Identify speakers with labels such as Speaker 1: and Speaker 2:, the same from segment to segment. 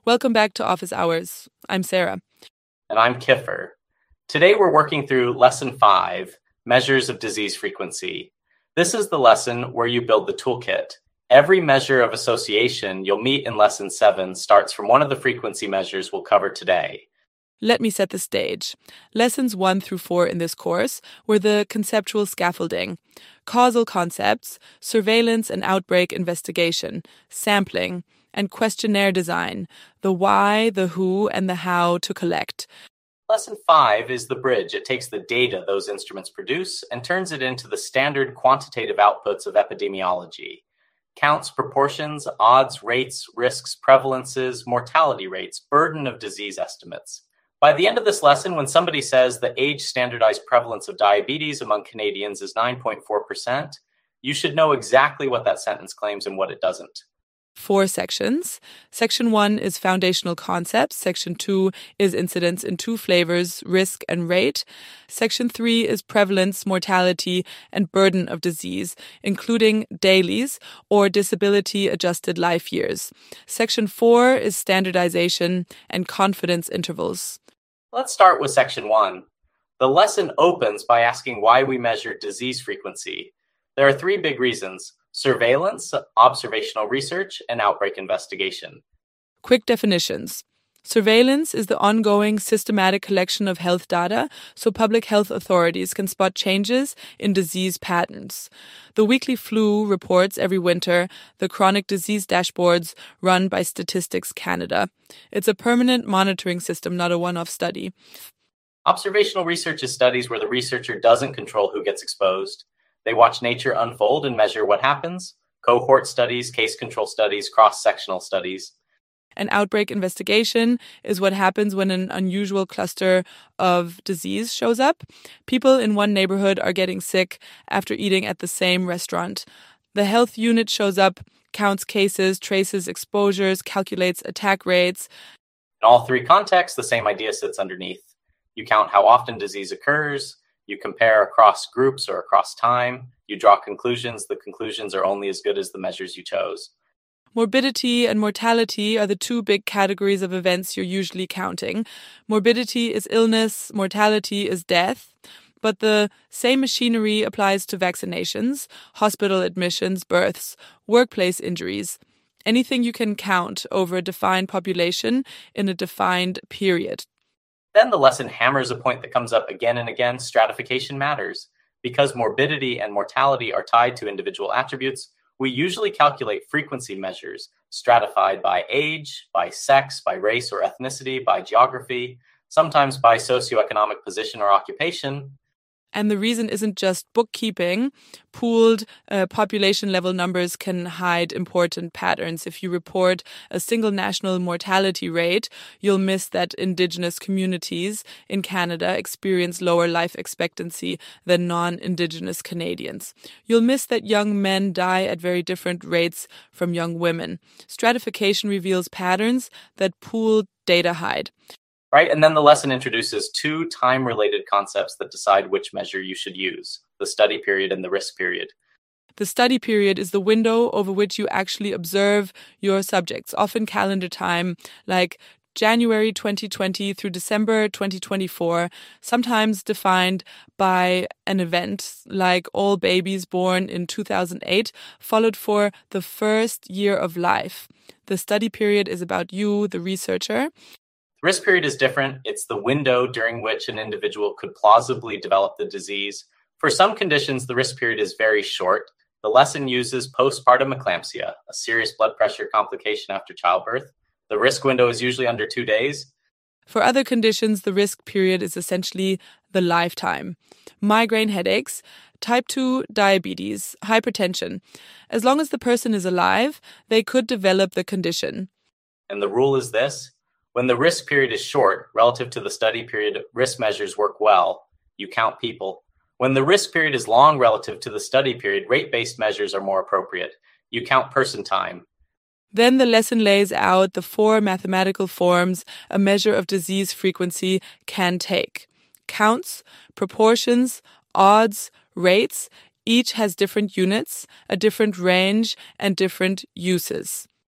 Speaker 1: Welcome back to Office Hours. I'm Sarah.
Speaker 2: And I'm Kiffer. Today we're working through Lesson 5, Measures of Disease Frequency. This is the lesson where you build the toolkit. Every measure of association you'll meet in Lesson 7 starts from one of the frequency measures we'll cover today.
Speaker 1: Let me set the stage. Lessons 1 through 4 in this course were the conceptual scaffolding, causal concepts, surveillance and outbreak investigation, sampling, and questionnaire design, the why, the who, and the how to collect.
Speaker 2: Lesson 5 is the bridge. It takes the data those instruments produce and turns it into the standard quantitative outputs of epidemiology. Counts, proportions, odds, rates, risks, prevalences, mortality rates, burden of disease estimates. By the end of this lesson, when somebody says the age-standardized prevalence of diabetes among Canadians is 9.4%, you should know exactly what that sentence claims and what it doesn't.
Speaker 1: 4 sections. Section 1 is foundational concepts. Section 2 is incidence in 2 flavors, risk and rate. Section 3 is prevalence, mortality, and burden of disease, including dailies or disability-adjusted life years. Section 4 is standardization and confidence intervals.
Speaker 2: Let's start with Section 1. The lesson opens by asking why we measure disease frequency. There are 3 big reasons: surveillance, observational research, and outbreak investigation.
Speaker 1: Quick definitions. Surveillance is the ongoing systematic collection of health data so public health authorities can spot changes in disease patterns. The weekly flu reports every winter, the chronic disease dashboards run by Statistics Canada. It's a permanent monitoring system, not a one-off study.
Speaker 2: Observational research is studies where the researcher doesn't control who gets exposed. They watch nature unfold and measure what happens. Cohort studies, case control studies, cross-sectional studies.
Speaker 1: An outbreak investigation is what happens when an unusual cluster of disease shows up. People in one neighborhood are getting sick after eating at the same restaurant. The health unit shows up, counts cases, traces exposures, calculates attack rates.
Speaker 2: In all 3 contexts, the same idea sits underneath. You count how often disease occurs. You compare across groups or across time. You draw conclusions. The conclusions are only as good as the measures you chose.
Speaker 1: Morbidity and mortality are the 2 big categories of events you're usually counting. Morbidity is illness, mortality is death. But the same machinery applies to vaccinations, hospital admissions, births, workplace injuries. Anything you can count over a defined population in a defined period.
Speaker 2: Then the lesson hammers a point that comes up again and again: stratification matters. Because morbidity and mortality are tied to individual attributes, we usually calculate frequency measures stratified by age, by sex, by race or ethnicity, by geography, sometimes by socioeconomic position or occupation.
Speaker 1: And the reason isn't just bookkeeping. Pooled population level numbers can hide important patterns. If you report a single national mortality rate, you'll miss that Indigenous communities in Canada experience lower life expectancy than non-Indigenous Canadians. You'll miss that young men die at very different rates from young women. Stratification reveals patterns that pooled data hide.
Speaker 2: Right? And then the lesson introduces 2 time-related concepts that decide which measure you should use: the study period and the risk period.
Speaker 1: The study period is the window over which you actually observe your subjects, often calendar time, like January 2020 through December 2024, sometimes defined by an event like all babies born in 2008, followed for the first year of life. The study period is about you, the researcher.
Speaker 2: The risk period is different. It's the window during which an individual could plausibly develop the disease. For some conditions, the risk period is very short. The lesson uses postpartum eclampsia, a serious blood pressure complication after childbirth. The risk window is usually under 2 days.
Speaker 1: For other conditions, the risk period is essentially the lifetime. Migraine headaches, type 2 diabetes, hypertension. As long as the person is alive, they could develop the condition.
Speaker 2: And the rule is this: when the risk period is short relative to the study period, risk measures work well. You count people. When the risk period is long relative to the study period, rate-based measures are more appropriate. You count person time.
Speaker 1: Then the lesson lays out the 4 mathematical forms a measure of disease frequency can take. Counts, proportions, odds, rates. Each has different units, a different range, and different uses.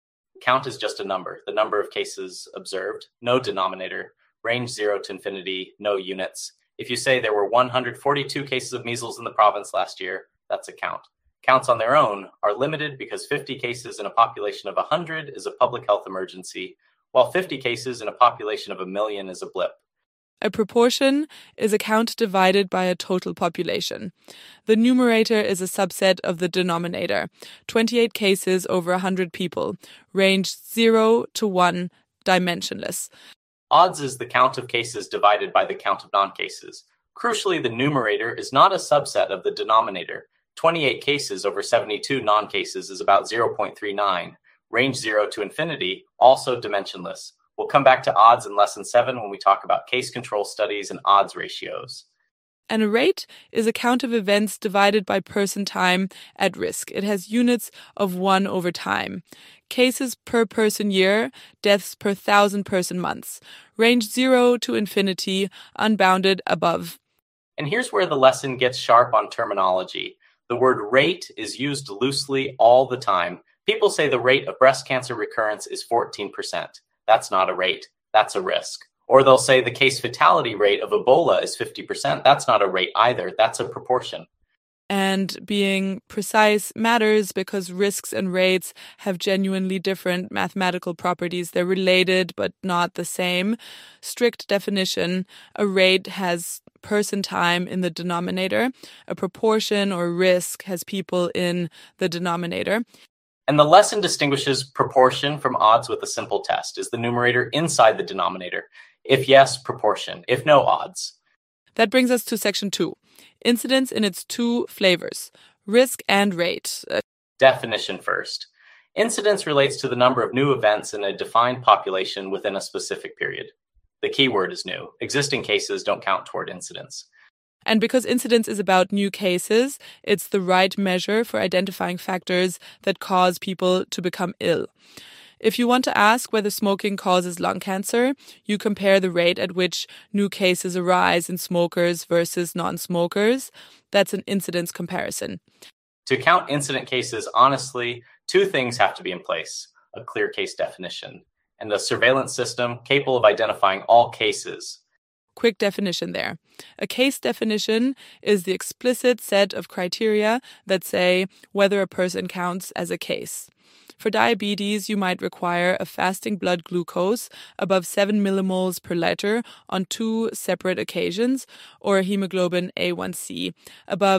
Speaker 2: count is just a number, the number of cases observed, no denominator, range 0 to infinity, no units. If you say there were 142 cases of measles in the province last year, that's a count. Counts on their own are limited because 50 cases in a population of 100 is a public health emergency, while 50 cases in a population of 1 million is a blip.
Speaker 1: A proportion is a count divided by a total population. The numerator is a subset of the denominator, 28 cases over 100 people, range 0 to 1, dimensionless.
Speaker 2: Odds is the count of cases divided by the count of non-cases. Crucially, the numerator is not a subset of the denominator. 28 cases over 72 non-cases is about 0.39. Range 0 to infinity, also dimensionless. We'll come back to odds in Lesson 7 when we talk about case control studies and odds ratios.
Speaker 1: And a rate is a count of events divided by person time at risk. It has units of 1 over time. Cases per person year, deaths per 1,000 person months. Range 0 to infinity, unbounded above.
Speaker 2: And here's where the lesson gets sharp on terminology. The word rate is used loosely all the time. People say the rate of breast cancer recurrence is 14%. That's not a rate, that's a risk. Or they'll say the case fatality rate of Ebola is 50%. That's not a rate either, that's a proportion.
Speaker 1: And being precise matters because risks and rates have genuinely different mathematical properties. They're related, but not the same. Strict definition, a rate has person time in the denominator. A proportion or risk has people in the denominator.
Speaker 2: And the lesson distinguishes proportion from odds with a simple test. Is the numerator inside the denominator? If yes, proportion. If no, odds.
Speaker 1: That brings us to section 2. Incidence in its 2 flavors, risk and rate.
Speaker 2: Definition first. Incidence relates to the number of new events in a defined population within a specific period. The key word is new. Existing cases don't count toward incidence.
Speaker 1: And because incidence is about new cases, it's the right measure for identifying factors that cause people to become ill. If you want to ask whether smoking causes lung cancer, you compare the rate at which new cases arise in smokers versus non-smokers. That's an incidence comparison.
Speaker 2: To count incident cases honestly, 2 things have to be in place: a clear case definition and a surveillance system capable of identifying all cases.
Speaker 1: Quick definition there. A case definition is the explicit set of criteria that say whether a person counts as a case. For diabetes, you might require a fasting blood glucose above 7 millimoles per liter on 2 separate occasions, or a hemoglobin A1C above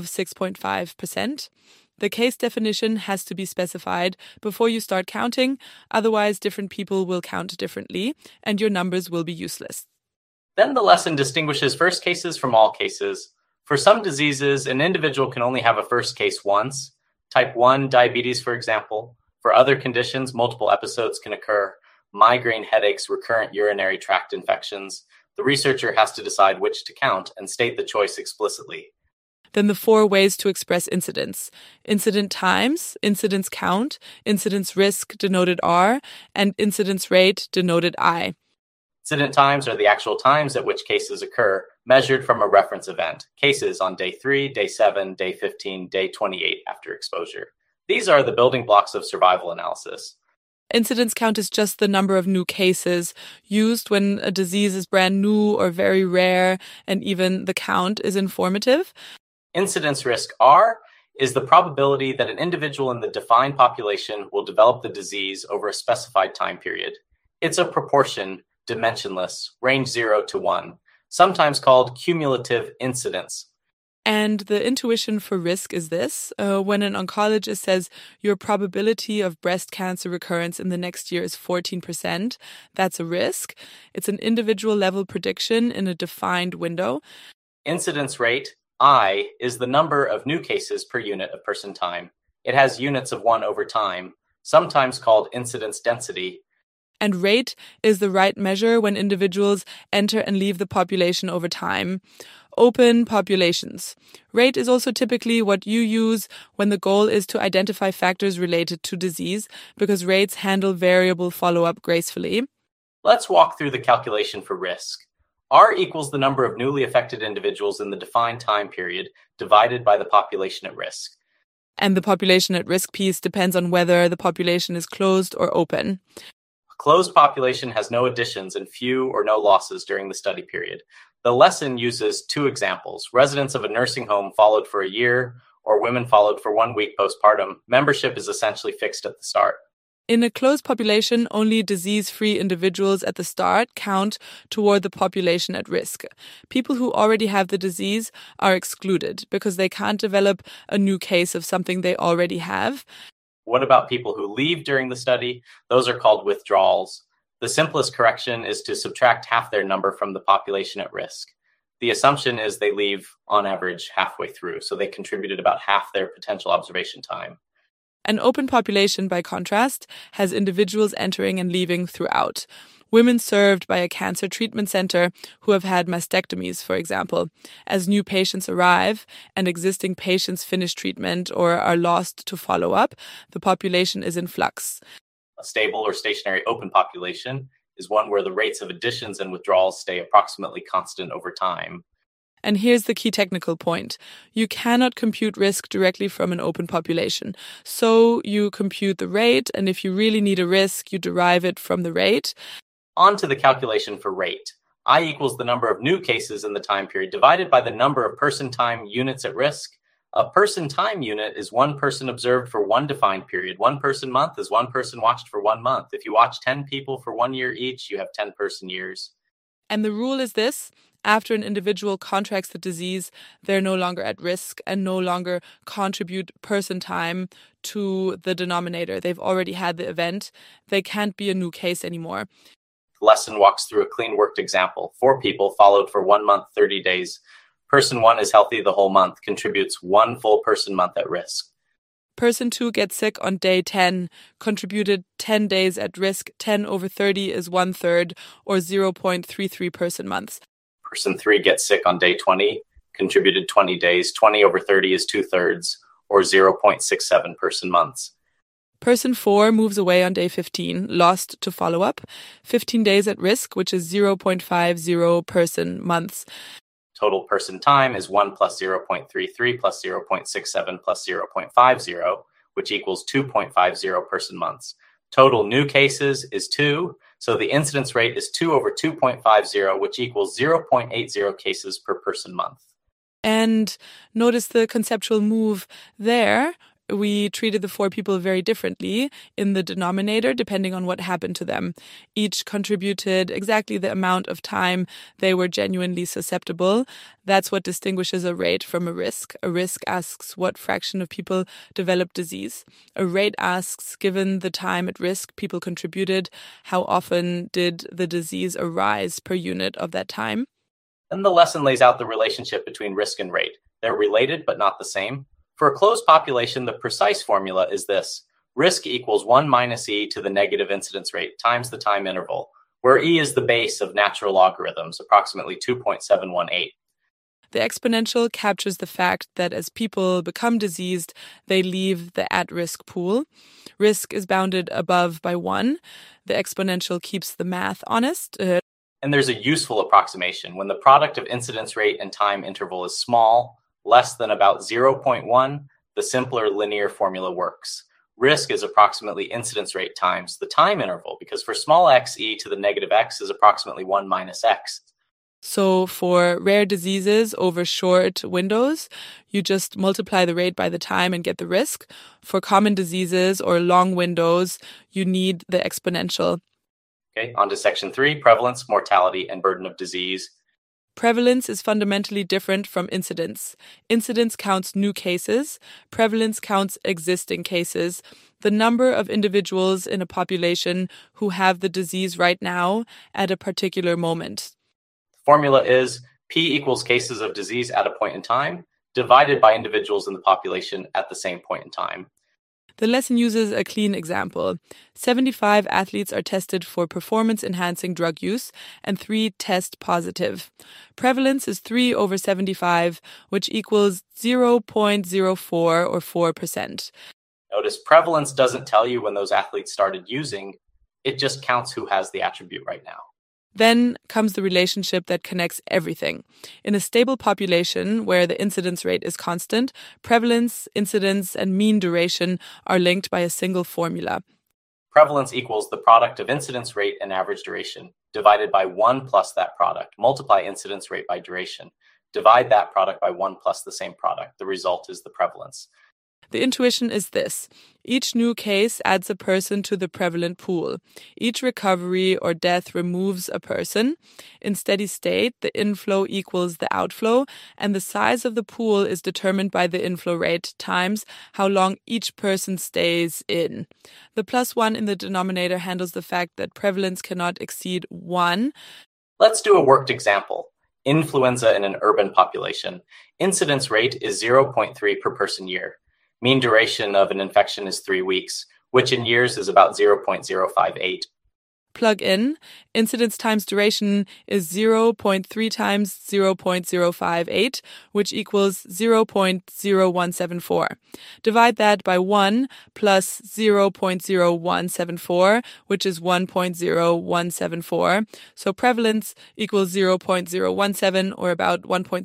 Speaker 1: 6.5%. The case definition has to be specified before you start counting, otherwise different people will count differently and your numbers will be useless.
Speaker 2: Then the lesson distinguishes first cases from all cases. For some diseases, an individual can only have a first case once. Type 1 diabetes, for example. For other conditions, multiple episodes can occur. Migraine headaches, recurrent urinary tract infections. The researcher has to decide which to count and state the choice explicitly.
Speaker 1: Then the 4 ways to express incidence. Incident times, incidence count, incidence risk denoted R, and incidence rate denoted I.
Speaker 2: Incident times are the actual times at which cases occur, measured from a reference event. Cases on day 3, day 7, day 15, day 28 after exposure. These are the building blocks of survival analysis.
Speaker 1: Incidence count is just the number of new cases used when a disease is brand new or very rare, and even the count is informative.
Speaker 2: Incidence risk R is the probability that an individual in the defined population will develop the disease over a specified time period. It's a proportion, dimensionless, range 0 to 1, sometimes called cumulative incidence.
Speaker 1: And the intuition for risk is this. When an oncologist says your probability of breast cancer recurrence in the next year is 14%, that's a risk. It's an individual level prediction in a defined window.
Speaker 2: Incidence rate, I, is the number of new cases per unit of person time. It has units of 1 over time, sometimes called incidence density.
Speaker 1: And rate is the right measure when individuals enter and leave the population over time. Open populations. Rate is also typically what you use when the goal is to identify factors related to disease, because rates handle variable follow-up gracefully.
Speaker 2: Let's walk through the calculation for risk. R equals the number of newly affected individuals in the defined time period divided by the population at risk.
Speaker 1: And the population at risk piece depends on whether the population is closed or open.
Speaker 2: A closed population has no additions and few or no losses during the study period. The lesson uses two examples: residents of a nursing home followed for a year, or women followed for 1 week postpartum. Membership is essentially fixed at the start.
Speaker 1: In a closed population, only disease-free individuals at the start count toward the population at risk. People who already have the disease are excluded because they can't develop a new case of something they already have.
Speaker 2: What about people who leave during the study? Those are called withdrawals. The simplest correction is to subtract half their number from the population at risk. The assumption is they leave, on average, halfway through, so they contributed about half their potential observation time.
Speaker 1: An open population, by contrast, has individuals entering and leaving throughout. Women served by a cancer treatment center who have had mastectomies, for example. As new patients arrive and existing patients finish treatment or are lost to follow-up, the population is in flux.
Speaker 2: A stable or stationary open population is one where the rates of additions and withdrawals stay approximately constant over time.
Speaker 1: And here's the key technical point. You cannot compute risk directly from an open population. So you compute the rate, and if you really need a risk, you derive it from the rate.
Speaker 2: On to the calculation for rate. I equals the number of new cases in the time period divided by the number of person time units at risk. A person time unit is one person observed for one defined period. 1 person month is one person watched for 1 month. If you watch 10 people for 1 year each, you have 10 person years.
Speaker 1: And the rule is this: after an individual contracts the disease, they're no longer at risk and no longer contribute person time to the denominator. They've already had the event. They can't be a new case anymore.
Speaker 2: The lesson walks through a clean worked example. 4 people followed for 1 month, 30 days. Person 1 is healthy the whole month, contributes 1 full person month at risk.
Speaker 1: Person 2 gets sick on day 10, contributed 10 days at risk. 10 over 30 is 1/3, or 0.33 person months.
Speaker 2: Person 3 gets sick on day 20, contributed 20 days. 20 over 30 is 2/3, or 0.67 person months.
Speaker 1: Person 4 moves away on day 15, lost to follow-up. 15 days at risk, which is 0.50 person months.
Speaker 2: Total person time is 1 plus 0.33 plus 0.67 plus 0.50, which equals 2.50 person months. Total new cases is 2, so the incidence rate is 2 over 2.50, which equals 0.80 cases per person month.
Speaker 1: And notice the conceptual move there. We treated the 4 people very differently in the denominator, depending on what happened to them. Each contributed exactly the amount of time they were genuinely susceptible. That's what distinguishes a rate from a risk. A risk asks what fraction of people develop disease. A rate asks, given the time at risk people contributed, how often did the disease arise per unit of that time?
Speaker 2: Then the lesson lays out the relationship between risk and rate. They're related, but not the same. For a closed population, the precise formula is this: risk equals 1 minus e to the negative incidence rate times the time interval, where e is the base of natural logarithms, approximately 2.718.
Speaker 1: The exponential captures the fact that as people become diseased, they leave the at-risk pool. Risk is bounded above by 1. The exponential keeps the math honest.
Speaker 2: And there's a useful approximation. When the product of incidence rate and time interval is small, less than about 0.1, the simpler linear formula works. Risk is approximately incidence rate times the time interval, because for small x, e to the negative x is approximately 1 minus x.
Speaker 1: So for rare diseases over short windows, you just multiply the rate by the time and get the risk. For common diseases or long windows, you need the exponential.
Speaker 2: Okay, on to section 3, prevalence, mortality, and burden of disease.
Speaker 1: Prevalence is fundamentally different from incidence. Incidence counts new cases. Prevalence counts existing cases. The number of individuals in a population who have the disease right now at a particular moment.
Speaker 2: The formula is P equals cases of disease at a point in time, divided by individuals in the population at the same point in time.
Speaker 1: The lesson uses a clean example. 75 athletes are tested for performance-enhancing drug use, and 3 test positive. Prevalence is 3 over 75, which equals 0.04 or 4%.
Speaker 2: Notice prevalence doesn't tell you when those athletes started using. It just counts who has the attribute right now.
Speaker 1: Then comes the relationship that connects everything. In a stable population where the incidence rate is constant, prevalence, incidence, and mean duration are linked by a single formula.
Speaker 2: Prevalence equals the product of incidence rate and average duration, divided by 1 plus that product. Multiply incidence rate by duration. Divide that product by 1 plus the same product. The result is the prevalence.
Speaker 1: The intuition is this. Each new case adds a person to the prevalent pool. Each recovery or death removes a person. In steady state, the inflow equals the outflow, and the size of the pool is determined by the inflow rate times how long each person stays in. The +1 in the denominator handles the fact that prevalence cannot exceed 1.
Speaker 2: Let's do a worked example. Influenza in an urban population. Incidence rate is 0.3 per person year. Mean duration of an infection is 3 weeks, which in years is about 0.058.
Speaker 1: Plug in, incidence times duration is 0.3 times 0.058, which equals 0.0174. Divide that by 1 plus 0.0174, which is 1.0174. So prevalence equals 0.017, or about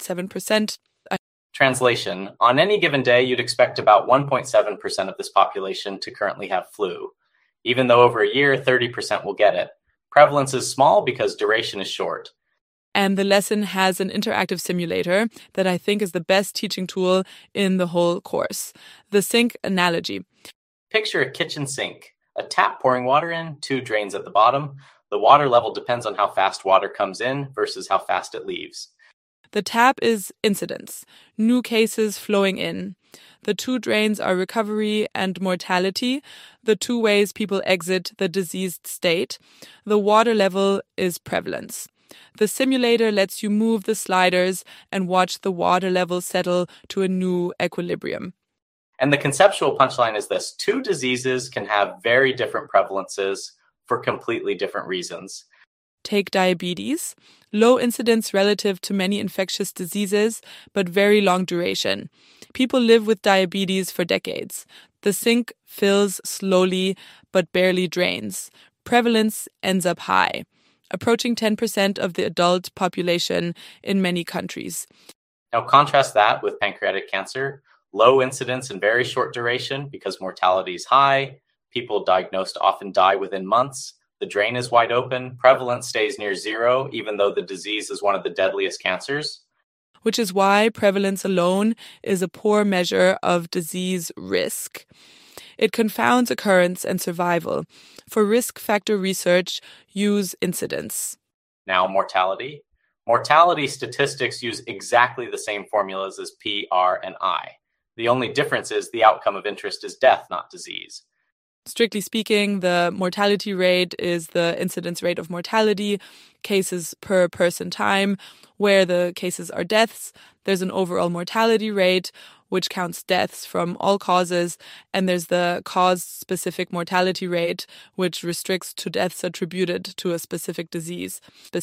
Speaker 1: 1.7%.
Speaker 2: Translation: on any given day, you'd expect about 1.7% of this population to currently have flu. Even though over a year, 30% will get it. Prevalence is small because duration is short.
Speaker 1: And the lesson has an interactive simulator that I think is the best teaching tool in the whole course. The sink analogy.
Speaker 2: Picture a kitchen sink, a tap pouring water in, 2 drains at the bottom. The water level depends on how fast water comes in versus how fast it leaves.
Speaker 1: The tap is incidence, new cases flowing in. The 2 drains are recovery and mortality, the 2 ways people exit the diseased state. The water level is prevalence. The simulator lets you move the sliders and watch the water level settle to a new equilibrium.
Speaker 2: And the conceptual punchline is this: 2 diseases can have very different prevalences for completely different reasons.
Speaker 1: Take diabetes. Low incidence relative to many infectious diseases, but very long duration. People live with diabetes for decades. The sink fills slowly, but barely drains. Prevalence ends up high, approaching 10% of the adult population in many countries.
Speaker 2: Now contrast that with pancreatic cancer. Low incidence and very short duration because mortality is high. People diagnosed often die within months. The drain is wide open. Prevalence stays near 0, even though the disease is one of the deadliest cancers.
Speaker 1: Which is why prevalence alone is a poor measure of disease risk. It confounds occurrence and survival. For risk factor research, use incidence.
Speaker 2: Now mortality. Mortality statistics use exactly the same formulas as P, R, and I. The only difference is the outcome of interest is death, not disease.
Speaker 1: Strictly speaking, the mortality rate is the incidence rate of mortality, cases per person time. Where the cases are deaths, there's an overall mortality rate, which counts deaths from all causes, and there's the cause-specific mortality rate, which restricts to deaths attributed to a specific disease.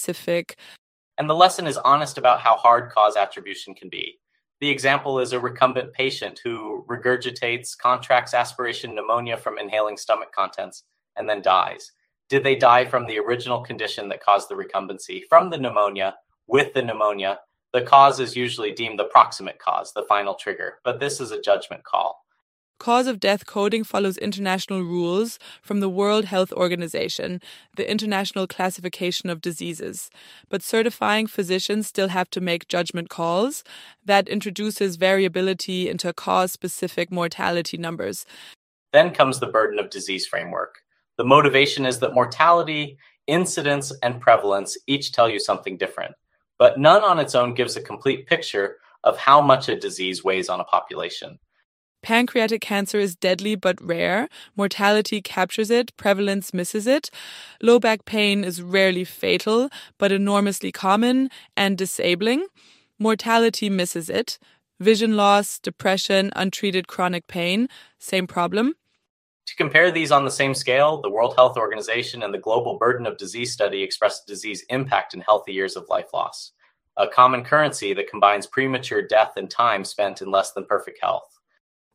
Speaker 2: And the lesson is honest about how hard cause attribution can be. The example is a recumbent patient who regurgitates, contracts aspiration pneumonia from inhaling stomach contents, and then dies. Did they die from the original condition that caused the recumbency, from the pneumonia, with the pneumonia? The cause is usually deemed the proximate cause, the final trigger, but this is a judgment call.
Speaker 1: Cause of death coding follows international rules from the World Health Organization, the International Classification of Diseases. But certifying physicians still have to make judgment calls. That introduces variability into cause-specific mortality numbers.
Speaker 2: Then comes the burden of disease framework. The motivation is that mortality, incidence, and prevalence each tell you something different, but none on its own gives a complete picture of how much a disease weighs on a population.
Speaker 1: Pancreatic cancer is deadly but rare. Mortality captures it, prevalence misses it. Low back pain is rarely fatal, but enormously common and disabling. Mortality misses it. Vision loss, depression, untreated chronic pain, same problem.
Speaker 2: To compare these on the same scale, the World Health Organization and the Global Burden of Disease Study express disease impact in healthy years of life loss, a common currency that combines premature death and time spent in less than perfect health.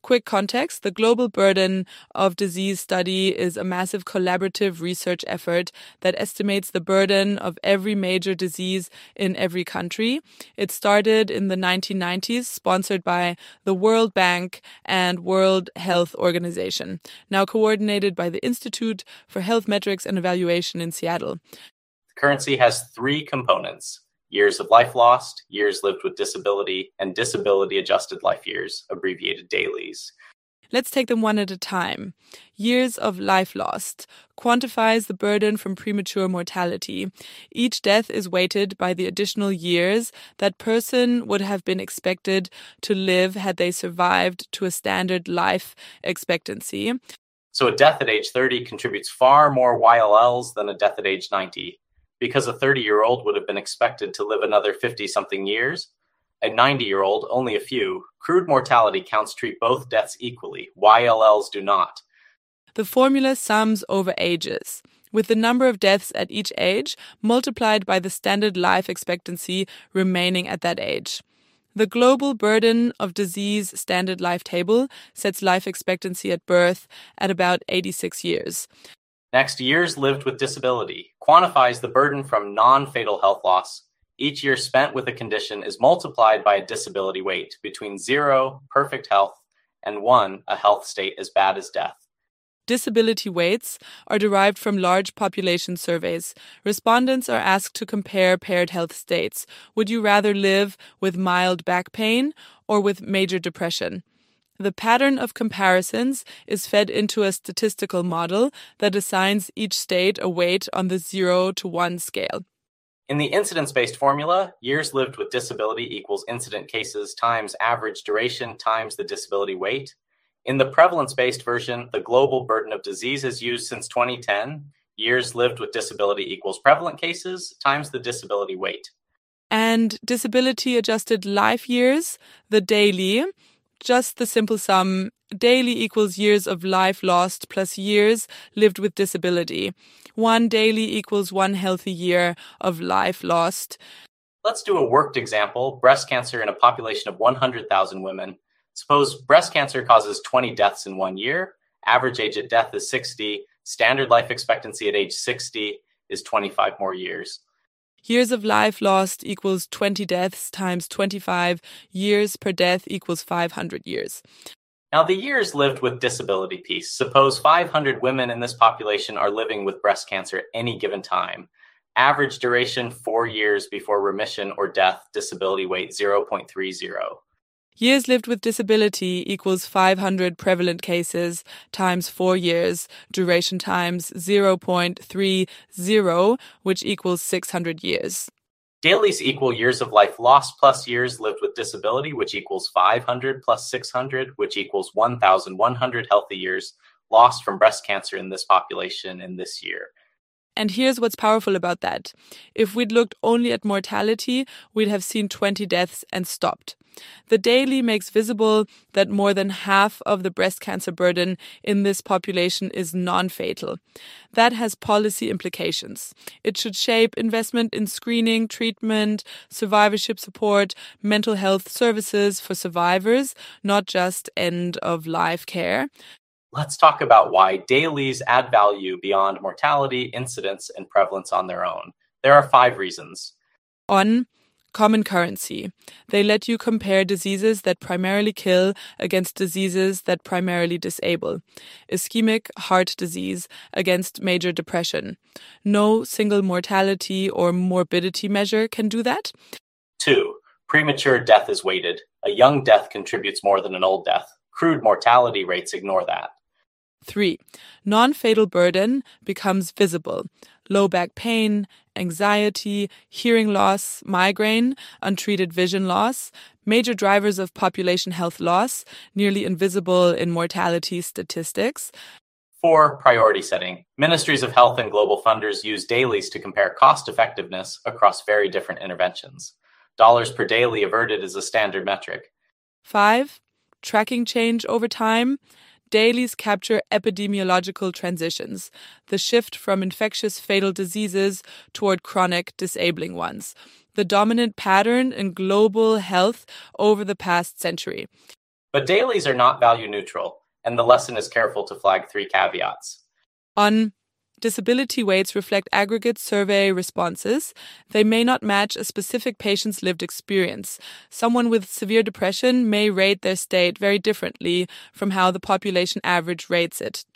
Speaker 1: Quick context, the Global Burden of Disease study is a massive collaborative research effort that estimates the burden of every major disease in every country. It started in the 1990s, sponsored by the World Bank and World Health Organization, now coordinated by the Institute for Health Metrics and Evaluation in Seattle.
Speaker 2: The currency has 3 components: years of life lost, years lived with disability, and disability-adjusted life years, abbreviated DALYs.
Speaker 1: Let's take them one at a time. Years of life lost quantifies the burden from premature mortality. Each death is weighted by the additional years that person would have been expected to live had they survived to a standard life expectancy.
Speaker 2: So a death at age 30 contributes far more YLLs than a death at age 90. Because a 30-year-old would have been expected to live another 50-something years, a 90-year-old only a few. Crude mortality counts treat both deaths equally. YLLs do not.
Speaker 1: The formula sums over ages, with the number of deaths at each age multiplied by the standard life expectancy remaining at that age. The Global Burden of Disease Standard Life Table sets life expectancy at birth at about 86 years.
Speaker 2: Next, years lived with disability quantifies the burden from non-fatal health loss. Each year spent with a condition is multiplied by a disability weight between 0, perfect health, and 1, a health state as bad as death.
Speaker 1: Disability weights are derived from large population surveys. Respondents are asked to compare paired health states. Would you rather live with mild back pain or with major depression? The pattern of comparisons is fed into a statistical model that assigns each state a weight on the 0 to 1 scale.
Speaker 2: In the incidence-based formula, years lived with disability equals incident cases times average duration times the disability weight. In the prevalence-based version, the global burden of disease is used since 2010. Years lived with disability equals prevalent cases times the disability weight.
Speaker 1: And disability-adjusted life years, the DALY, just the simple sum, DALY equals years of life lost plus years lived with disability. 1 DALY equals 1 healthy year of life lost.
Speaker 2: Let's do a worked example, breast cancer in a population of 100,000 women. Suppose breast cancer causes 20 deaths in 1 year. Average age at death is 60. Standard life expectancy at age 60 is 25 more years.
Speaker 1: Years of life lost equals 20 deaths times 25 years per death equals 500 years.
Speaker 2: Now, the years lived with disability piece. Suppose 500 women in this population are living with breast cancer at any given time. Average duration 4 years before remission or death, disability weight 0.30.
Speaker 1: Years lived with disability equals 500 prevalent cases times 4 years, duration times 0.30, which equals 600 years.
Speaker 2: DALYs equal years of life lost plus years lived with disability, which equals 500 plus 600, which equals 1,100 healthy years lost from breast cancer in this population in this year.
Speaker 1: And here's what's powerful about that. If we'd looked only at mortality, we'd have seen 20 deaths and stopped. The DALY makes visible that more than half of the breast cancer burden in this population is non-fatal. That has policy implications. It should shape investment in screening, treatment, survivorship support, mental health services for survivors, not just end-of-life care.
Speaker 2: Let's talk about why DALYs add value beyond mortality, incidence, and prevalence on their own. There are 5 reasons.
Speaker 1: On common currency. They let you compare diseases that primarily kill against diseases that primarily disable. Ischemic heart disease against major depression. No single mortality or morbidity measure can do that.
Speaker 2: 2. Premature death is weighted. A young death contributes more than an old death. Crude mortality rates ignore that.
Speaker 1: 3. Non-fatal burden becomes visible. Low back pain, anxiety, hearing loss, migraine, untreated vision loss, major drivers of population health loss, nearly invisible in mortality statistics.
Speaker 2: 4. Priority setting. Ministries of health and global funders use DALYs to compare cost effectiveness across very different interventions. Dollars per DALY averted is a standard metric.
Speaker 1: 5. Tracking change over time. DALYs capture epidemiological transitions, the shift from infectious fatal diseases toward chronic disabling ones, the dominant pattern in global health over the past century.
Speaker 2: But dailies are not value neutral, and the lesson is careful to flag 3 caveats.
Speaker 1: On disability weights reflect aggregate survey responses. They may not match a specific patient's lived experience. Someone with severe depression may rate their state very differently from how the population average rates it.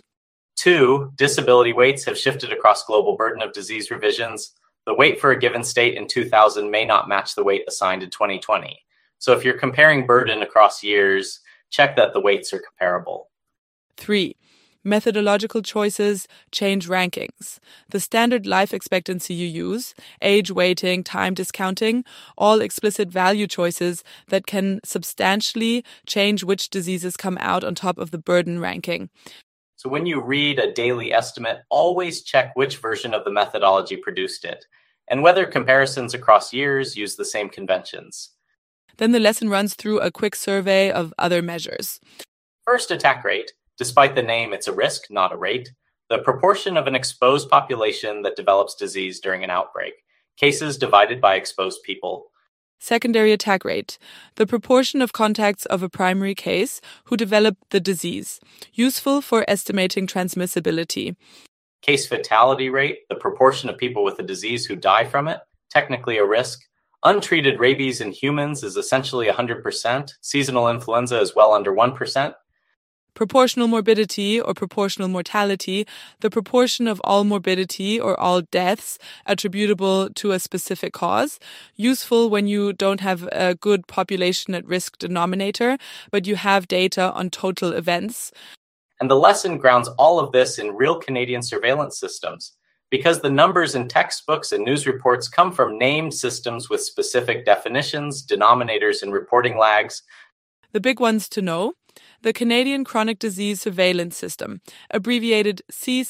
Speaker 2: 2, disability weights have shifted across global burden of disease revisions. The weight for a given state in 2000 may not match the weight assigned in 2020. So if you're comparing burden across years, check that the weights are comparable.
Speaker 1: 3. Methodological choices change rankings. The standard life expectancy you use, age weighting, time discounting, all explicit value choices that can substantially change which diseases come out on top of the burden ranking.
Speaker 2: So when you read a daily estimate, always check which version of the methodology produced it, and whether comparisons across years use the same conventions.
Speaker 1: Then the lesson runs through a quick survey of other measures.
Speaker 2: First, attack rate. Despite the name, it's a risk, not a rate. The proportion of an exposed population that develops disease during an outbreak. Cases divided by exposed people.
Speaker 1: Secondary attack rate, the proportion of contacts of a primary case who develop the disease, useful for estimating transmissibility.
Speaker 2: Case fatality rate, the proportion of people with the disease who die from it, technically a risk. Untreated rabies in humans is essentially 100%. Seasonal influenza is well under 1%.
Speaker 1: Proportional morbidity or proportional mortality, the proportion of all morbidity or all deaths attributable to a specific cause, useful when you don't have a good population at risk denominator, but you have data on total events.
Speaker 2: And the lesson grounds all of this in real Canadian surveillance systems, because the numbers in textbooks and news reports come from named systems with specific definitions, denominators, and reporting lags.
Speaker 1: The big ones to know: the Canadian Chronic Disease Surveillance System, abbreviated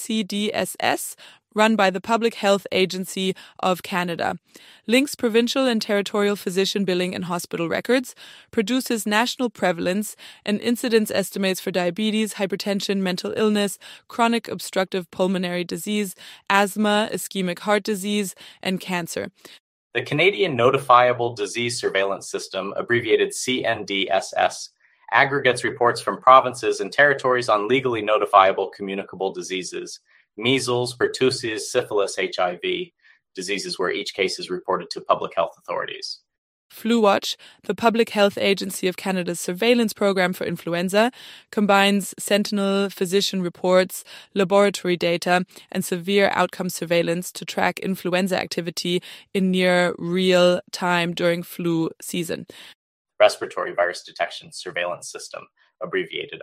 Speaker 1: CCDSS, run by the Public Health Agency of Canada, links provincial and territorial physician billing and hospital records, produces national prevalence and incidence estimates for diabetes, hypertension, mental illness, chronic obstructive pulmonary disease, asthma, ischemic heart disease, and cancer.
Speaker 2: The Canadian Notifiable Disease Surveillance System, abbreviated CNDSS, aggregates reports from provinces and territories on legally notifiable communicable diseases, measles, pertussis, syphilis, HIV, diseases where each case is reported to public health authorities.
Speaker 1: FluWatch, the Public Health Agency of Canada's surveillance program for influenza, combines sentinel physician reports, laboratory data, and severe outcome surveillance to track influenza activity in near real time during flu season.
Speaker 2: Respiratory Virus Detection Surveillance System, abbreviated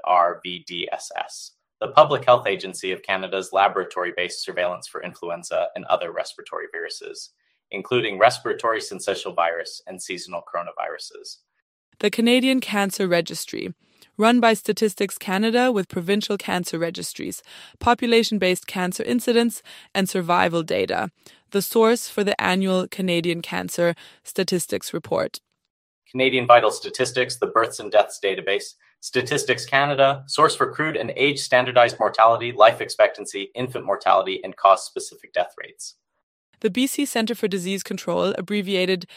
Speaker 2: RVDSS, the Public Health Agency of Canada's laboratory-based surveillance for influenza and other respiratory viruses, including respiratory syncytial virus and seasonal coronaviruses.
Speaker 1: The Canadian Cancer Registry, run by Statistics Canada with provincial cancer registries, population-based cancer incidence and survival data, the source for the annual Canadian Cancer Statistics Report.
Speaker 2: Canadian Vital Statistics, the Births and Deaths Database, Statistics Canada, source for crude and age standardized mortality, life expectancy, infant mortality, and cause-specific death rates.
Speaker 1: The BC Centre for Disease Control, abbreviated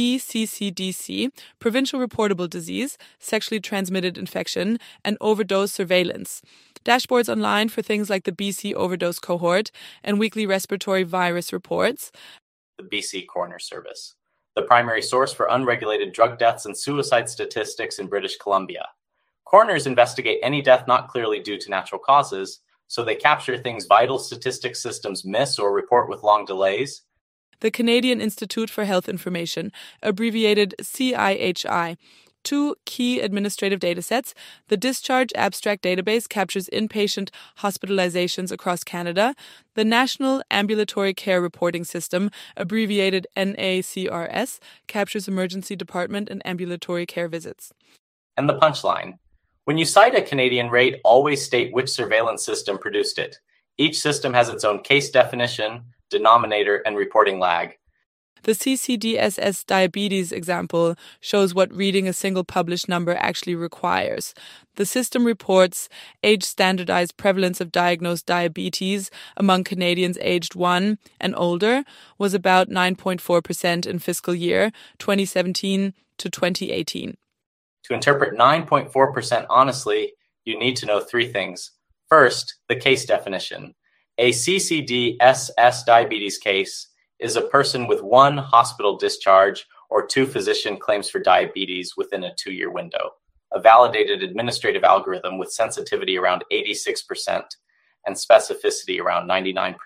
Speaker 1: BCCDC, Provincial Reportable Disease, Sexually Transmitted Infection, and Overdose Surveillance. Dashboards online for things like the BC Overdose Cohort and weekly respiratory virus reports.
Speaker 2: The BC Coroner Service, the primary source for unregulated drug deaths and suicide statistics in British Columbia. Coroners investigate any death not clearly due to natural causes, so they capture things vital statistics systems miss or report with long delays.
Speaker 1: The Canadian Institute for Health Information, abbreviated CIHI. 2 key administrative datasets. The Discharge Abstract Database captures inpatient hospitalizations across Canada. The National Ambulatory Care Reporting System, abbreviated NACRS, captures emergency department and ambulatory care visits.
Speaker 2: And the punchline: when you cite a Canadian rate, always state which surveillance system produced it. Each system has its own case definition, denominator, and reporting lag.
Speaker 1: The CCDSS diabetes example shows what reading a single published number actually requires. The system reports age-standardized prevalence of diagnosed diabetes among Canadians aged 1 and older was about 9.4% in fiscal year 2017 to 2018.
Speaker 2: To interpret 9.4% honestly, you need to know three things. First, the case definition. A CCD-SS diabetes case is a person with one hospital discharge or two physician claims for diabetes within a 2-year window, a validated administrative algorithm with sensitivity around 86% and specificity around 99%.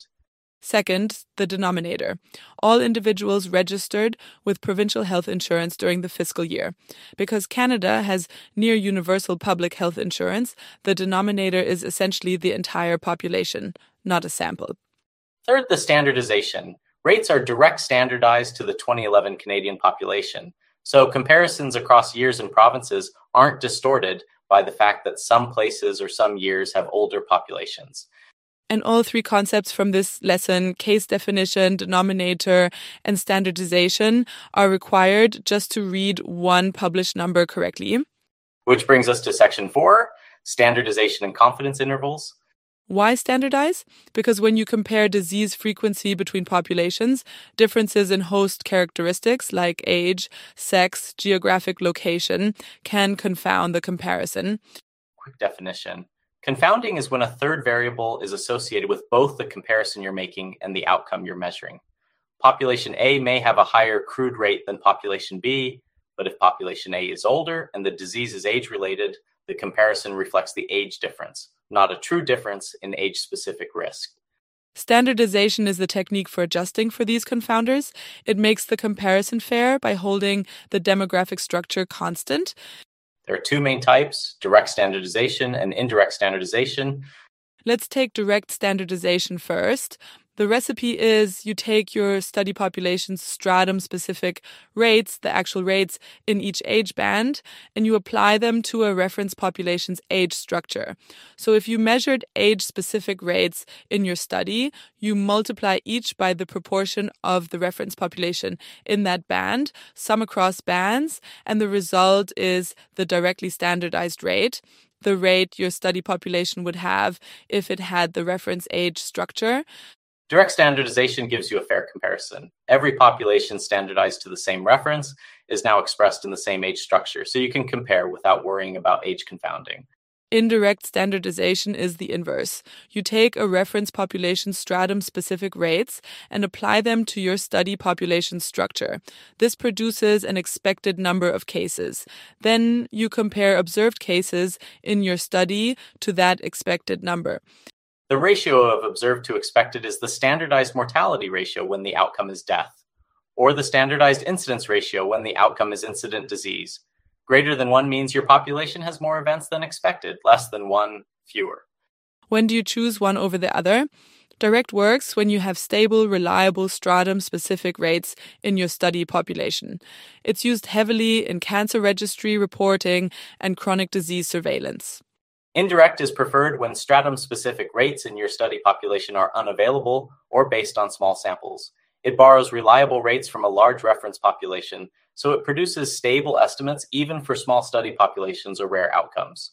Speaker 1: Second, the denominator. All individuals registered with provincial health insurance during the fiscal year. Because Canada has near universal public health insurance, the denominator is essentially the entire population, not a sample.
Speaker 2: Third, the standardization. Rates are direct standardized to the 2011 Canadian population, so comparisons across years and provinces aren't distorted by the fact that some places or some years have older populations.
Speaker 1: And all three concepts from this lesson, case definition, denominator, and standardization, are required just to read one published number correctly.
Speaker 2: Which brings us to section 4, standardization and confidence intervals.
Speaker 1: Why standardize? Because when you compare disease frequency between populations, differences in host characteristics like age, sex, geographic location can confound the comparison.
Speaker 2: Quick definition. Confounding is when a third variable is associated with both the comparison you're making and the outcome you're measuring. Population A may have a higher crude rate than population B, but if population A is older and the disease is age-related, the comparison reflects the age difference, not a true difference in age-specific risk.
Speaker 1: Standardization is the technique for adjusting for these confounders. It makes the comparison fair by holding the demographic structure constant.
Speaker 2: There are two main types, direct standardization and indirect standardization.
Speaker 1: Let's take direct standardization first. The recipe is you take your study population's stratum-specific rates, the actual rates in each age band, and you apply them to a reference population's age structure. So if you measured age-specific rates in your study, you multiply each by the proportion of the reference population in that band, sum across bands, and the result is the directly standardized rate, the rate your study population would have if it had the reference age structure.
Speaker 2: Direct standardization gives you a fair comparison. Every population standardized to the same reference is now expressed in the same age structure, so you can compare without worrying about age confounding.
Speaker 1: Indirect standardization is the inverse. You take a reference population's stratum-specific rates and apply them to your study population structure. This produces an expected number of cases. Then you compare observed cases in your study to that expected number.
Speaker 2: The ratio of observed to expected is the standardized mortality ratio when the outcome is death, or the standardized incidence ratio when the outcome is incident disease. Greater than 1 means your population has more events than expected, less than 1, fewer.
Speaker 1: When do you choose one over the other? Direct works when you have stable, reliable stratum-specific rates in your study population. It's used heavily in cancer registry reporting and chronic disease surveillance.
Speaker 2: Indirect is preferred when stratum-specific rates in your study population are unavailable or based on small samples. It borrows reliable rates from a large reference population, so it produces stable estimates even for small study populations or rare outcomes.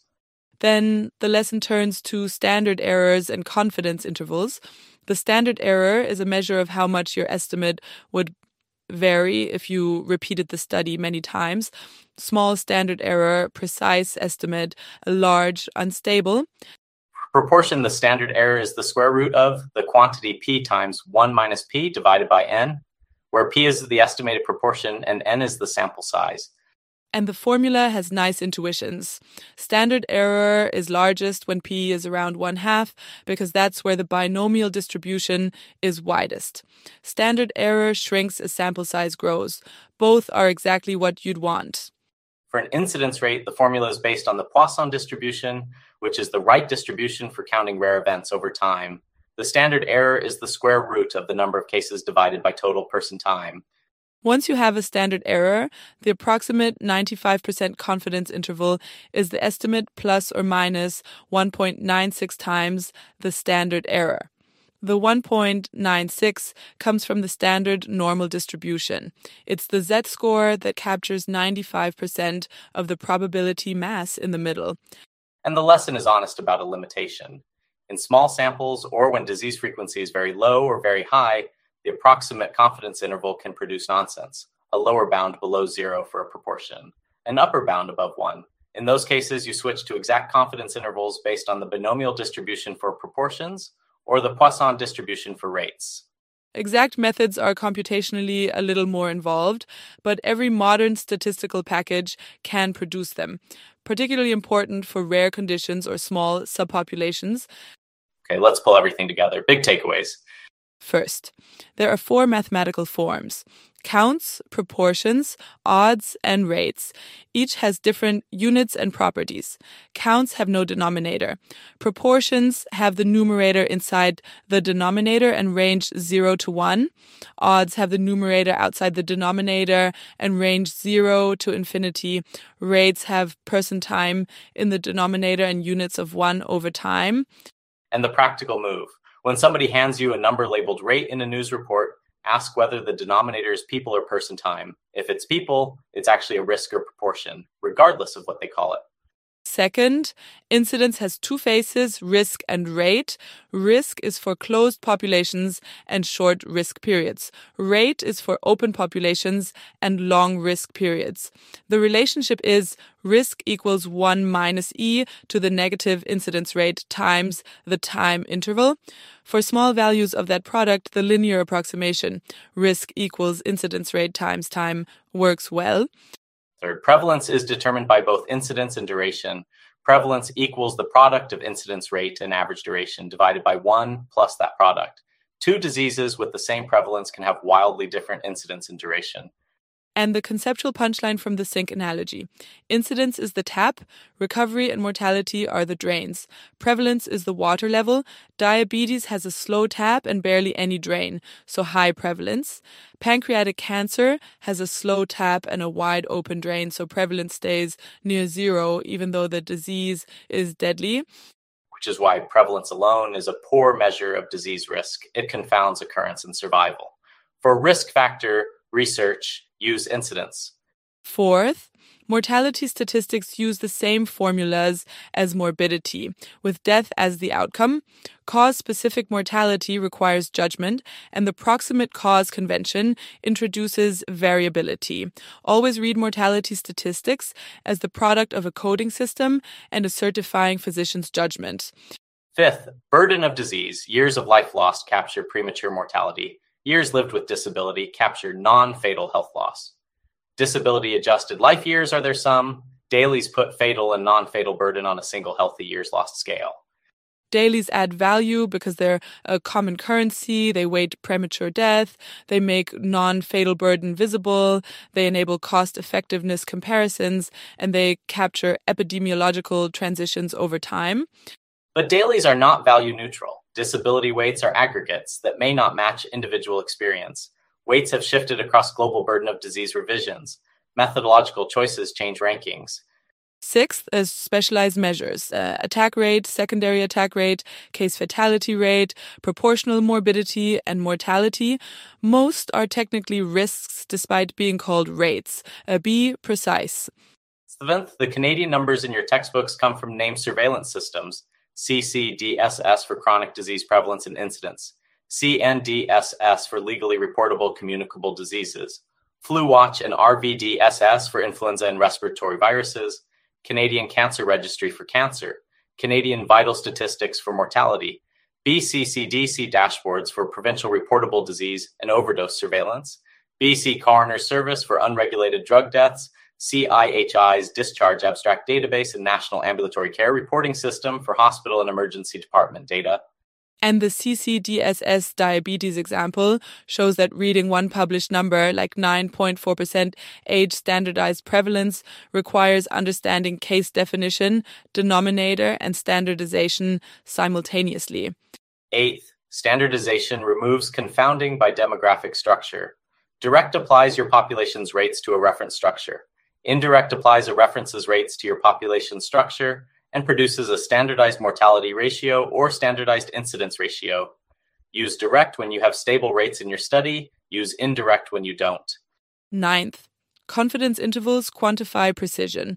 Speaker 1: Then the lesson turns to standard errors and confidence intervals. The standard error is a measure of how much your estimate would vary if you repeated the study many times. Small standard error, precise estimate, a large unstable.
Speaker 2: Proportion, the standard error is the square root of the quantity p times 1 minus p divided by n, where p is the estimated proportion and n is the sample size.
Speaker 1: And the formula has nice intuitions. Standard error is largest when p is around 1/2, because that's where the binomial distribution is widest. Standard error shrinks as sample size grows. Both are exactly what you'd want.
Speaker 2: For an incidence rate, the formula is based on the Poisson distribution, which is the right distribution for counting rare events over time. The standard error is the square root of the number of cases divided by total person time.
Speaker 1: Once you have a standard error, the approximate 95% confidence interval is the estimate plus or minus 1.96 times the standard error. The 1.96 comes from the standard normal distribution. It's the Z-score that captures 95% of the probability mass in the middle.
Speaker 2: And the lesson is honest about a limitation. In small samples or when disease frequency is very low or very high, the approximate confidence interval can produce nonsense, a lower bound below 0 for a proportion. an upper bound above 1. In those cases, you switch to exact confidence intervals based on the binomial distribution for proportions or the Poisson distribution for rates.
Speaker 1: Exact methods are computationally a little more involved, but every modern statistical package can produce them, particularly important for rare conditions or small subpopulations.
Speaker 2: Okay, let's pull everything together. Big takeaways.
Speaker 1: First, there are 4 mathematical forms: counts, proportions, odds, and rates. Each has different units and properties. Counts have no denominator. Proportions have the numerator inside the denominator and range 0 to 1. Odds have the numerator outside the denominator and range 0 to infinity. Rates have % time in the denominator and units of 1 over time.
Speaker 2: And the practical move. When somebody hands you a number labeled rate in a news report, ask whether the denominator is people or person time. If it's people, it's actually a risk or proportion, regardless of what they call it.
Speaker 1: Second, incidence has 2 faces, risk and rate. Risk is for closed populations and short risk periods. Rate is for open populations and long risk periods. The relationship is risk equals 1 minus e to the negative incidence rate times the time interval. For small values of that product, the linear approximation, risk equals incidence rate times time, works well.
Speaker 2: Third, prevalence is determined by both incidence and duration. Prevalence equals the product of incidence rate and average duration divided by 1 plus that product. 2 diseases with the same prevalence can have wildly different incidence and duration.
Speaker 1: And the conceptual punchline from the sink analogy. Incidence is the tap, recovery and mortality are the drains. Prevalence is the water level. Diabetes has a slow tap and barely any drain, so high prevalence. Pancreatic cancer has a slow tap and a wide open drain, so prevalence stays near 0, even though the disease is deadly.
Speaker 2: Which is why prevalence alone is a poor measure of disease risk. It confounds occurrence and survival. For risk factor research, use incidence.
Speaker 1: Fourth, mortality statistics use the same formulas as morbidity, with death as the outcome. Cause-specific mortality requires judgment, and the proximate cause convention introduces variability. Always read mortality statistics as the product of a coding system and a certifying physician's judgment.
Speaker 2: Fifth, burden of disease, years of life lost capture premature mortality. Years lived with disability capture non-fatal health loss. Disability-adjusted life years are their sum. Dailies put fatal and non-fatal burden on a single healthy years lost scale.
Speaker 1: Dailies add value because they're a common currency, they weight premature death, they make non-fatal burden visible, they enable cost-effectiveness comparisons, and they capture epidemiological transitions over time.
Speaker 2: But dailies are not value neutral. Disability weights are aggregates that may not match individual experience. Weights have shifted across global burden of disease revisions. Methodological choices change rankings.
Speaker 1: Sixth is specialized measures: attack rate, secondary attack rate, case fatality rate, proportional morbidity, and mortality. Most are technically risks despite being called rates. Be precise.
Speaker 2: Seventh, the Canadian numbers in your textbooks come from named surveillance systems. CCDSS for chronic disease prevalence and incidence. CNDSS for legally reportable communicable diseases. FluWatch and RVDSS for influenza and respiratory viruses. Canadian Cancer Registry for cancer. Canadian Vital Statistics for mortality. BCCDC dashboards for provincial reportable disease and overdose surveillance. BC Coroner Service for unregulated drug deaths. CIHI's Discharge Abstract Database and National Ambulatory Care Reporting System for hospital and emergency department data.
Speaker 1: And the CCDSS diabetes example shows that reading one published number, like 9.4% age standardized prevalence, requires understanding case definition, denominator, and standardization simultaneously.
Speaker 2: Eighth, standardization removes confounding by demographic structure. Direct applies your population's rates to a reference structure. Indirect applies a reference's rates to your population structure and produces a standardized mortality ratio or standardized incidence ratio. Use direct when you have stable rates in your study. Use indirect when you don't.
Speaker 1: Ninth, confidence intervals quantify precision.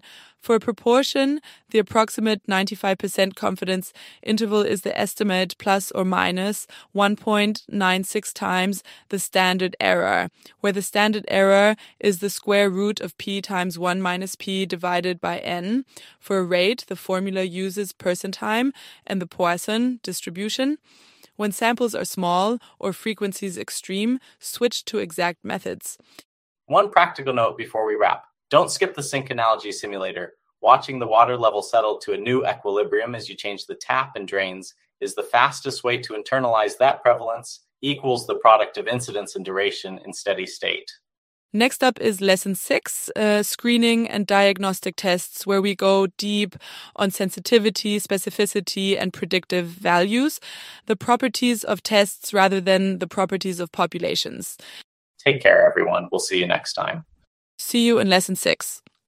Speaker 1: For a proportion, the approximate 95% confidence interval is the estimate plus or minus 1.96 times the standard error, where the standard error is the square root of p times 1 minus p divided by n. For a rate, the formula uses percentile and the Poisson distribution. When samples are small or frequencies extreme, switch to exact methods.
Speaker 2: One practical note before we wrap. Don't skip the sink analogy simulator. Watching the water level settle to a new equilibrium as you change the tap and drains is the fastest way to internalize that prevalence equals the product of incidence and duration in steady state.
Speaker 1: Next up is lesson 6, screening and diagnostic tests, where we go deep on sensitivity, specificity, and predictive values, the properties of tests rather than the properties of populations.
Speaker 2: Take care, everyone. We'll see you next time.
Speaker 1: See you in lesson 6.